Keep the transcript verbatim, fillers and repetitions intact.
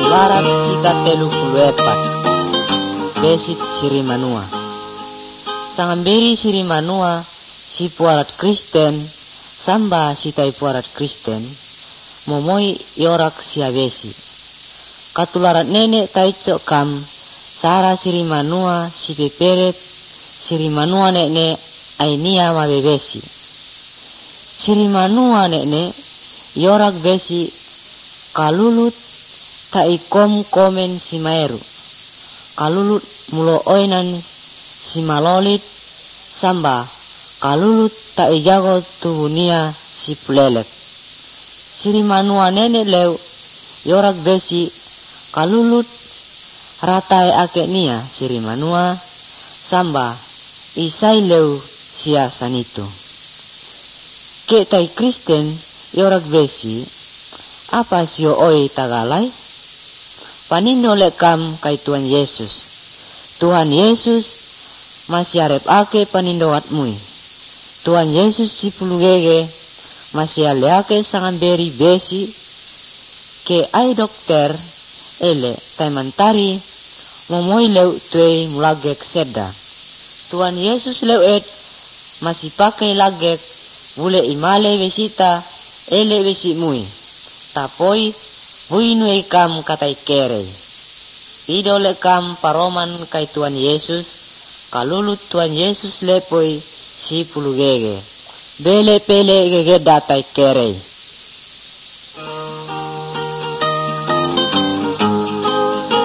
Silarat ika telu puluh epat. Besit siri manua. Sangamberi siri manua si puarat Kristen samba si tai puarat Kristen momoi yorak siabesi. Katularat nenek taicok kam sara siri manua si peperet siri manua nenek ainia mabebesi. Siri manua nenek yorak besi kalulut tai kom komen si maeru. Kalulut mulo oinan si malolit samba kalulut tai jago tubunia si pulelek. Siri manua nenek leu yorak besi kalulut ratai ake nia siri manua samba isai leu sia sanito. Ke tai Kristen yorak besi apa sio oi tagalai? Panindo lekam kai Tuhan Yesus. Tuhan Yesus masih arep ake panindoat mui. Tuhan Yesus si pulugege masih aleake sangamberi besi ke ai dokter ele taimantari momoi leu tuei mulagek seda. Tuhan Yesus leuet masih pakai lagek bule imale besita ele besi mui. Tapoi buinu ikam katai kere. Idole kam paroman kai Tuhan Yesus kalulut Tuhan Yesus lepoi si pulugege. Bele pele gege datai kere.